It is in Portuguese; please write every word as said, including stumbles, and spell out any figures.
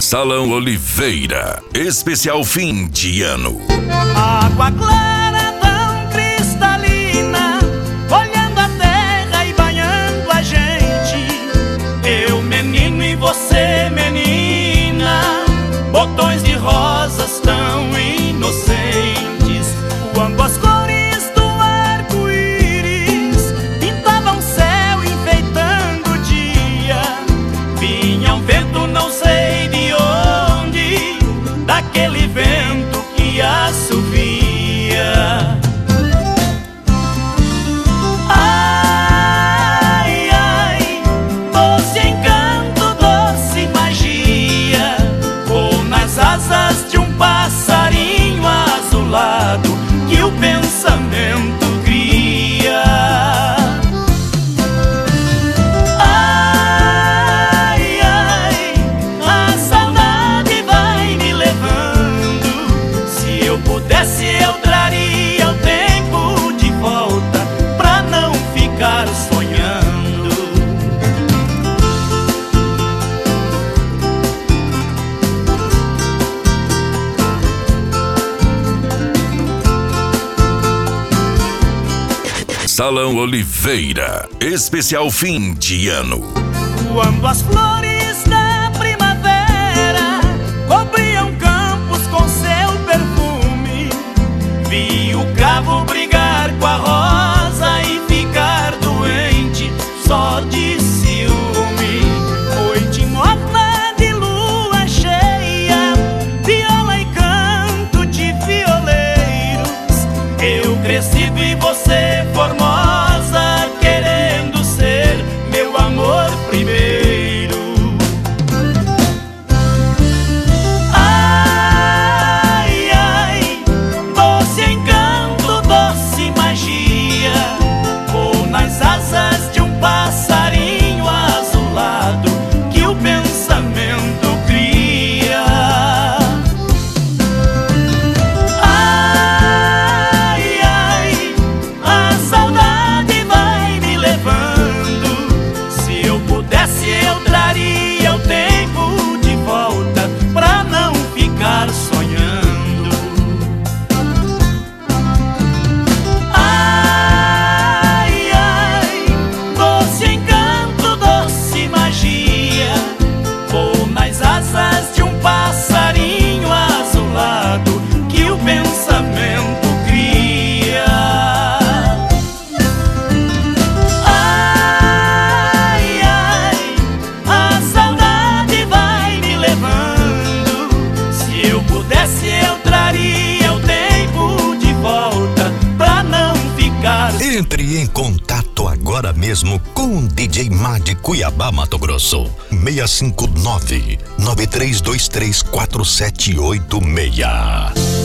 Salão Oliveira, especial fim de ano. Água clara tão cristalina, olhando a terra e banhando a gente. Eu menino e você menina, botões de rosas tão inocentes, quando as cores do arco-íris pintavam o céu enfeitando o dia. Vinha um vento não sei de onde, daquele vento que assovia. Ai, ai, doce encanto, doce magia, ou nas asas de um passarinho azulado que o pensamento cria. Ai, ai, a saudade vai me levando. Se eu pudesse eu traria o tempo de volta pra não ficar sonhando. Salão Oliveira, especial fim de ano. Quando as flores da primavera cobriam campos com seu perfume, vi o cravo brigar com a rosa e ficar doente só de ciúme. Noite morna de lua cheia, viola e canto de violeiros. Eu crescido e você formosa, querendo ser meu amor primeiro. Ai, ai, doce encanto, doce magia, ou nas asas de um passarinho azulado que o pensamento cria. Ai, ai, a saudade vai me levando. Se eu pudesse eu traria o tempo de volta pra não ficar sonhando. Ai, ai, doce encanto, doce magia, ou nas asas de um passarinho azulado que o pensamento cria. Ai, ai, a saudade vai me levando. Se eu pudesse eu traria o tempo de volta pra não ficar. Entre em contato agora mesmo com o D J Má de Cuiabá, Mato Grosso. seis cinco nove, nove três dois três, quatro sete oito seis.